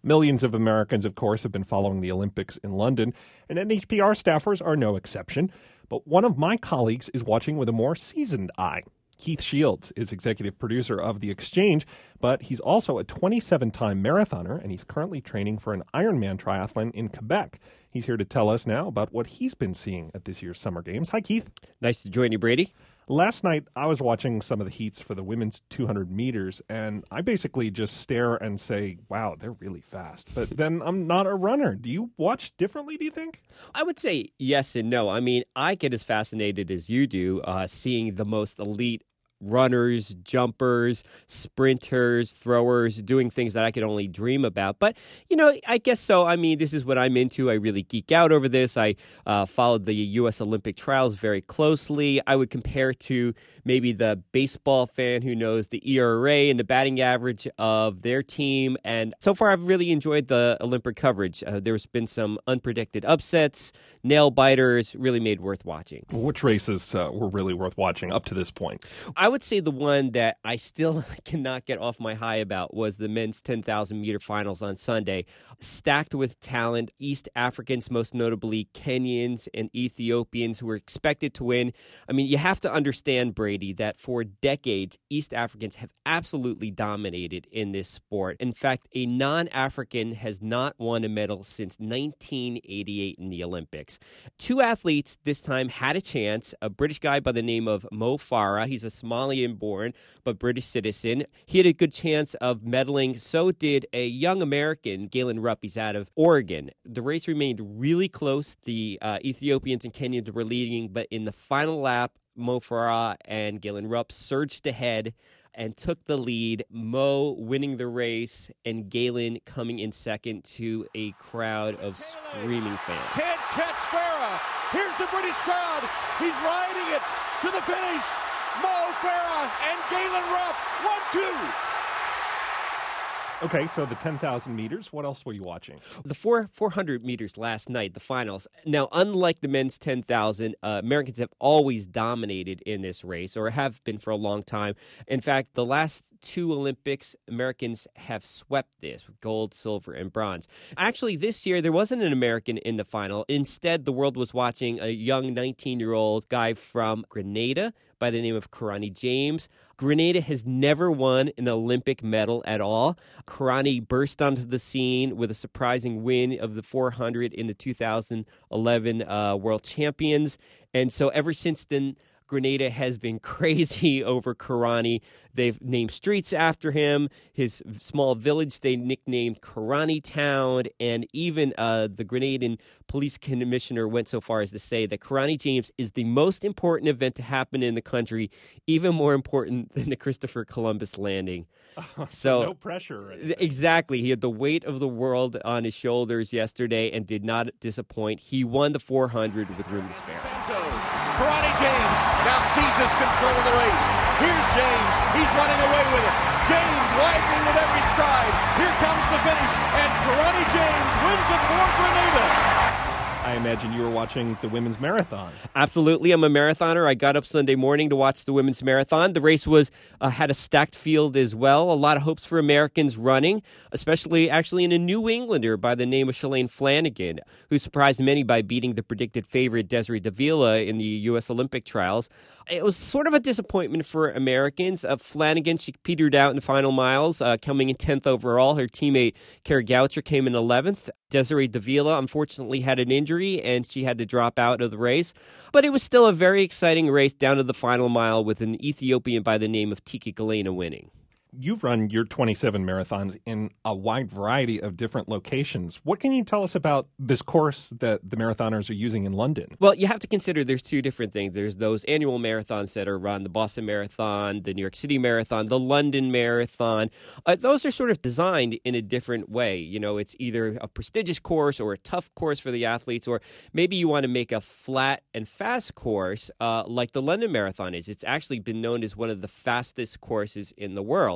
Millions of Americans, of course, have been following the Olympics in London, and NHPR staffers are no exception. But one of my colleagues is watching with a more seasoned eye. Keith Shields is executive producer of The Exchange, but he's also a 27-time marathoner, and he's currently training for an Ironman triathlon in Quebec. He's here to tell us now about what he's been seeing at this year's Summer Games. Hi, Keith. Nice to join you, Brady. Last night, I was watching some of the heats for the women's 200 meters, and I basically just stare and say, wow, they're really fast. But then I'm not a runner. Do you watch differently, do you think? I would say yes and no. I mean, I get as fascinated as you do seeing the most elite runners, jumpers, sprinters, throwers, doing things that I could only dream about. But, you know, I guess so. I mean, this is what I'm into. I really geek out over this. I followed the U.S. Olympic trials very closely. I would compare to maybe the baseball fan who knows the ERA and the batting average of their team. And so far, I've really enjoyed the Olympic coverage. There's been some unpredicted upsets, nail biters, really made worth watching. Which races were really worth watching up to this point? I would say the one that I still cannot get off my high about was the men's 10,000 meter finals on Sunday. Stacked with talent, East Africans, most notably Kenyans and Ethiopians, who were expected to win. I mean, you have to understand, Brady, that for decades, East Africans have absolutely dominated in this sport. In fact, a non-African has not won a medal since 1988 in the Olympics. Two athletes this time had a chance. A British guy by the name of Mo Farah. He's a Somalian-born but British citizen. He had a good chance of medaling. So did a young American, Galen Rupp. He's out of Oregon. The race remained really close. The Ethiopians and Kenyans were leading, but in the final lap, Mo Farah and Galen Rupp surged ahead and took the lead. Mo winning the race and Galen coming in second to a crowd of screaming fans. Can't catch Farah. Here's the British crowd. He's riding it to the finish. Mo Farah and Galen Rupp. 1-2. Okay, so the 10,000 meters, what else were you watching? The 400 meters last night, the finals. Now, unlike the men's 10,000, Americans have always dominated in this race, or have been for a long time. In fact, the last two Olympics, Americans have swept this with gold, silver, and bronze. Actually, this year, there wasn't an American in the final. Instead, the world was watching a young 19-year-old guy from Grenada by the name of Karani James. Grenada has never won an Olympic medal at all. Karani burst onto the scene with a surprising win of the 400 in the 2011 World Champions. And so ever since then, Grenada has been crazy over Karani. They've named streets after him. His small village they nicknamed Karani Town, and even the Grenadian police commissioner went so far as to say that Karani James is the most important event to happen in the country, even more important than the Christopher Columbus landing. So no pressure. Exactly. He had the weight of the world on his shoulders yesterday and did not disappoint. He won the 400 with room to spare. Santos. Karani James now seizes control of the race. Here's James. He's running away with it. James widening with every stride. Here comes the finish, and Karani James wins it for Grenada. I imagine you were watching the women's marathon. Absolutely. I'm a marathoner. I got up Sunday morning to watch the women's marathon. The race was had a stacked field as well. A lot of hopes for Americans running, especially actually in a New Englander by the name of Shalane Flanagan, who surprised many by beating the predicted favorite Desiree Davila in the U.S. Olympic trials. It was sort of a disappointment for Americans. Flanagan, she petered out in the final miles, coming in 10th overall. Her teammate, Kara Goucher, came in 11th. Desiree Davila, unfortunately, had an injury, and she had to drop out of the race. But it was still a very exciting race down to the final mile with an Ethiopian by the name of Tiki Galena winning. You've run your 27 marathons in a wide variety of different locations. What can you tell us about this course that the marathoners are using in London? Well, you have to consider there's two different things. There's those annual marathons that are run, the Boston Marathon, the New York City Marathon, the London Marathon. Those are sort of designed in a different way. You know, it's either a prestigious course or a tough course for the athletes, or maybe you want to make a flat and fast course like the London Marathon is. It's actually been known as one of the fastest courses in the world.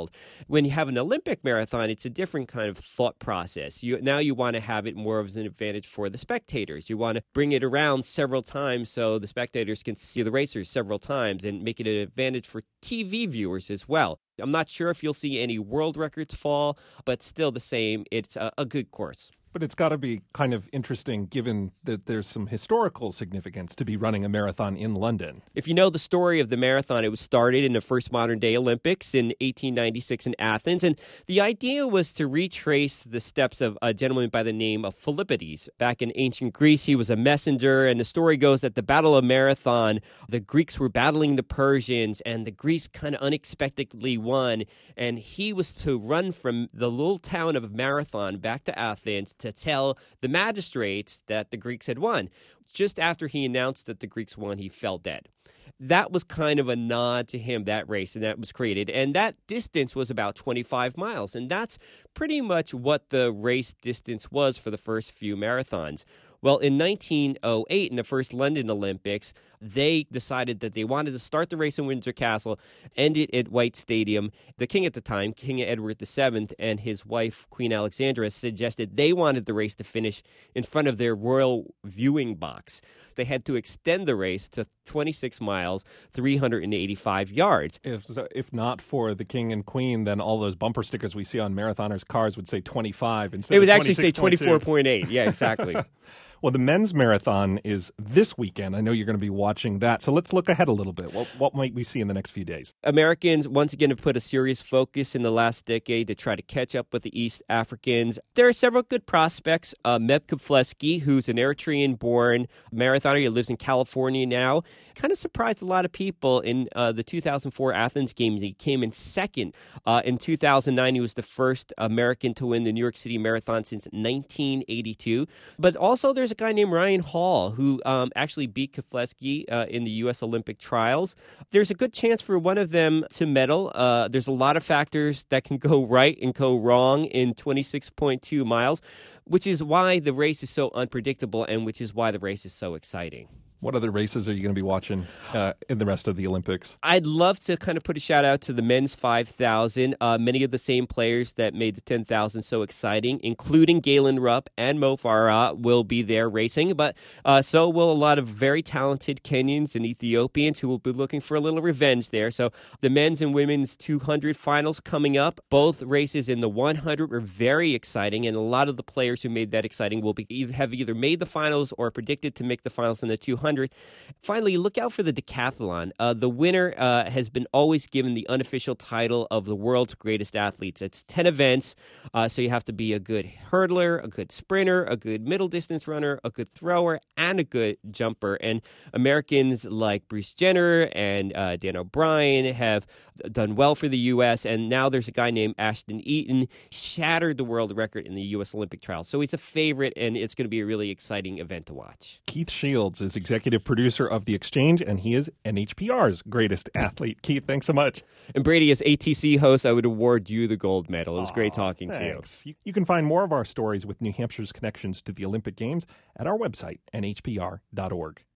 world. When you have an Olympic marathon, it's a different kind of thought process. Now you want to have it more of an advantage for the spectators. You want to bring it around several times so the spectators can see the racers several times and make it an advantage for TV viewers as well. I'm not sure if you'll see any world records fall, but still the same, it's a good course. But it's got to be kind of interesting given that there's some historical significance to be running a marathon in London. If you know the story of the marathon, it was started in the first modern-day Olympics in 1896 in Athens, and the idea was to retrace the steps of a gentleman by the name of Philippides. Back in ancient Greece, he was a messenger, and the story goes that the Battle of Marathon, the Greeks were battling the Persians, and the Greeks kind of unexpectedly won, and he was to run from the little town of Marathon back to Athens to tell the magistrates that the Greeks had won. Just after he announced that the Greeks won, he fell dead. That was kind of a nod to him, that race, and that was created. And that distance was about 25 miles, and that's pretty much what the race distance was for the first few marathons. Well, in 1908, in the first London Olympics, they decided that they wanted to start the race in Windsor Castle, end it at White Stadium. The king at the time, King Edward VII, and his wife, Queen Alexandra, suggested they wanted the race to finish in front of their royal viewing box. They had to extend the race to 26 miles, 385 yards. If not for the king and queen, then all those bumper stickers we see on marathoners' cars would say 25 instead of 26.2. It would actually say 24.8. Yeah, exactly. Well, the men's marathon is this weekend. I know you're going to be watching that. So let's look ahead a little bit. What might we see in the next few days? Americans, once again, have put a serious focus in the last decade to try to catch up with the East Africans. There are several good prospects. Meb Keflezighi, who's an Eritrean-born marathoner. He lives in California now. Kind of surprised a lot of people in the 2004 Athens Games. He came in second. In 2009, he was the first American to win the New York City Marathon since 1982. But also there's a guy named Ryan Hall who actually beat Keflezighi in the U.S. Olympic trials. There's a good chance for one of them to medal. There's a lot of factors that can go right and go wrong in 26.2 miles, which is why the race is so unpredictable and which is why the race is so exciting. What other races are you going to be watching in the rest of the Olympics? I'd love to kind of put a shout out to the men's 5,000. Many of the same players that made the 10,000 so exciting, including Galen Rupp and Mo Farah, will be there racing. But so will a lot of very talented Kenyans and Ethiopians who will be looking for a little revenge there. So the men's and women's 200 finals coming up. Both races in the 100 were very exciting, and a lot of the players who made that exciting will have either made the finals or predicted to make the finals in the 200. Finally, look out for the decathlon. The winner has been always given the unofficial title of the world's greatest athletes. It's 10 events, so you have to be a good hurdler, a good sprinter, a good middle distance runner, a good thrower, and a good jumper. And Americans like Bruce Jenner and Dan O'Brien have done well for the U.S., and now there's a guy named Ashton Eaton, shattered the world record in the U.S. Olympic trials. So he's a favorite, and it's going to be a really exciting event to watch. Keith Shields is executive producer of The Exchange, and he is NHPR's greatest athlete. Keith, thanks so much. And Brady, as ATC host, I would award you the gold medal. It was great talking to you. You can find more of our stories with New Hampshire's connections to the Olympic Games at our website, nhpr.org.